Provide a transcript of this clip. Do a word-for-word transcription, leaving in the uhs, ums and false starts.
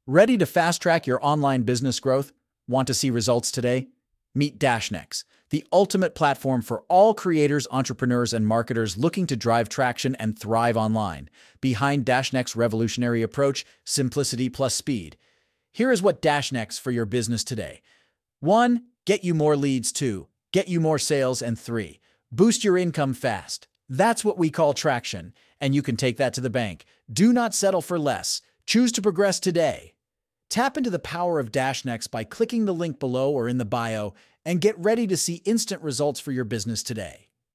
Ready to fast-track your online business growth? Want to see results today? Meet Dashnex, the ultimate platform for all creators, entrepreneurs, and marketers looking to drive traction and thrive online. Behind Dashnex's revolutionary approach, simplicity plus speed. Here is what Dashnex for your business today. one. Get you more leads. two. Get you more sales. And three. Boost your income fast. That's what we call traction, and you can take that to the bank. Do not settle for less. Choose to progress today. Tap into the power of Dashnex by clicking the link below or in the bio and get ready to see instant results for your business today.